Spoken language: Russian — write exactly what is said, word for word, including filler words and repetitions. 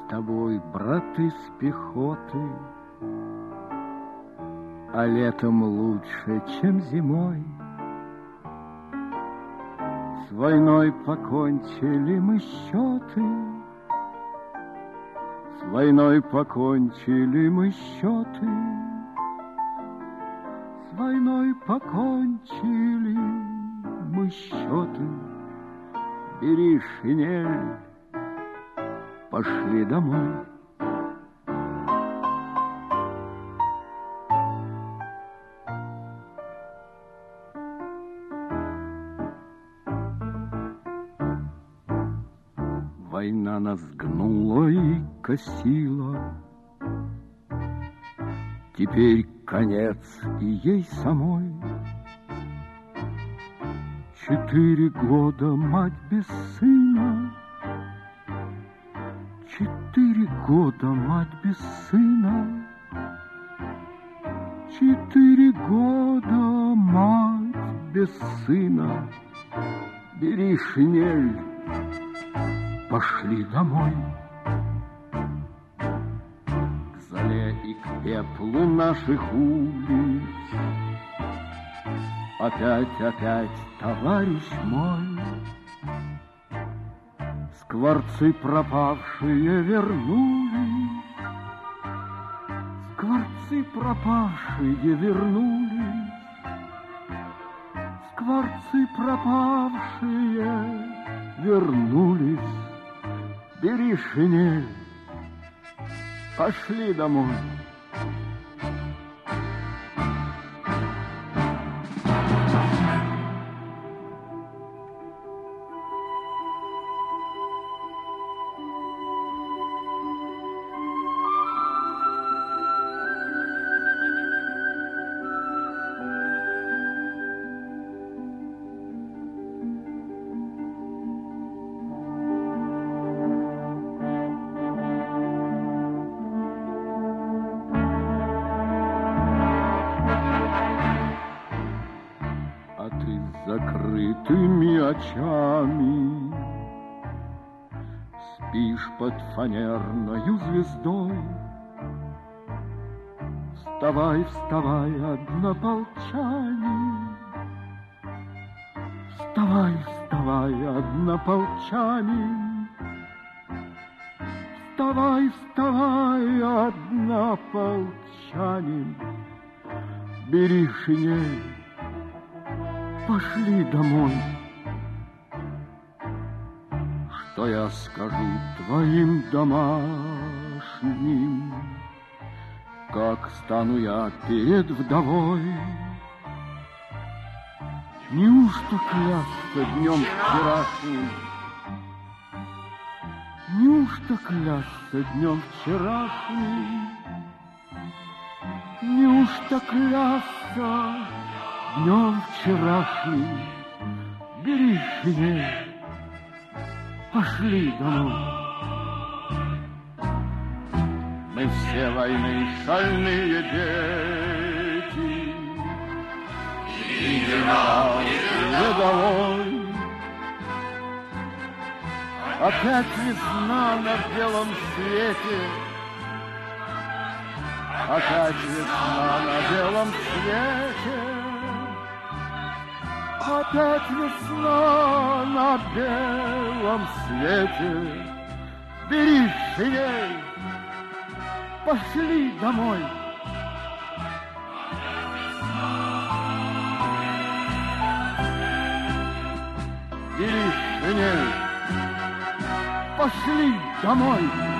тобой, брат, из пехоты, а летом лучше, чем зимой. С войной покончили мы счеты, с войной покончили мы счеты, с войной покончили мы счеты. Бери шинель, пошли домой. Война нас гнула и косила, теперь конец и ей самой. Четыре года мать без сына, четыре года мать без сына, четыре года мать без сына. Бери шинель, пошли домой. К золе и к пеплу наших улиц опять, опять, товарищ мой, скворцы пропавшие вернулись, скворцы пропавшие вернулись, скворцы пропавшие вернулись. Бери шинель, пошли домой. Закрытыми очами спишь под фанерною звездой. Вставай, вставай, однополчанин, вставай, вставай, однополчанин, вставай, вставай, однополчанин. Бери шинель, пошли домой. Что я скажу твоим домашним, как стану я перед вдовой? Неужто клясться днем вчерашним? Неужто клясться днем вчерашним? Неужто клясться днем вчерашним? Бери шинель, пошли домой. Мы все войны шальные дети, и генерал, и рядовой. Опять весна на белом свете, опять весна на белом свете, опять весна на белом свете. Бери шинель, пошли домой. Бери шинель, пошли домой.